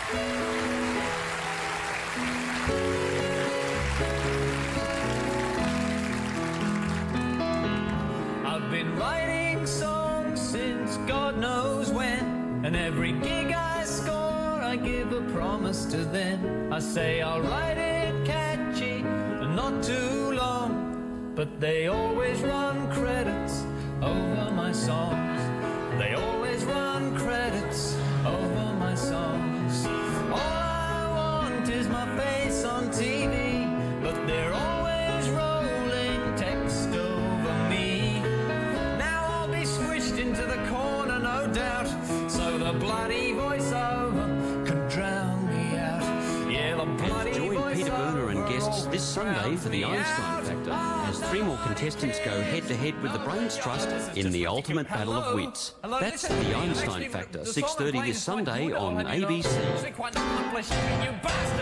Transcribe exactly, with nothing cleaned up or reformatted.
I've been writing songs since God knows when, and every gig I score I give a promise to them. I say I'll write it catchy and not too long, but they always run credits over my songs. They always run credits over my songs. All I want is my face on T V, but they're always rolling text over me. Now I'll be squished into the corner, no doubt, so the bloody voiceover could drown me out. Yeah, the bloody Join voiceover Peter Berner and guests this Sunday drown for the me Einstein out. Factor as three more contestants go head-to-head with the Brains Trust in the ultimate battle of wits. That's the Einstein Factor, six thirty this Sunday on A B C.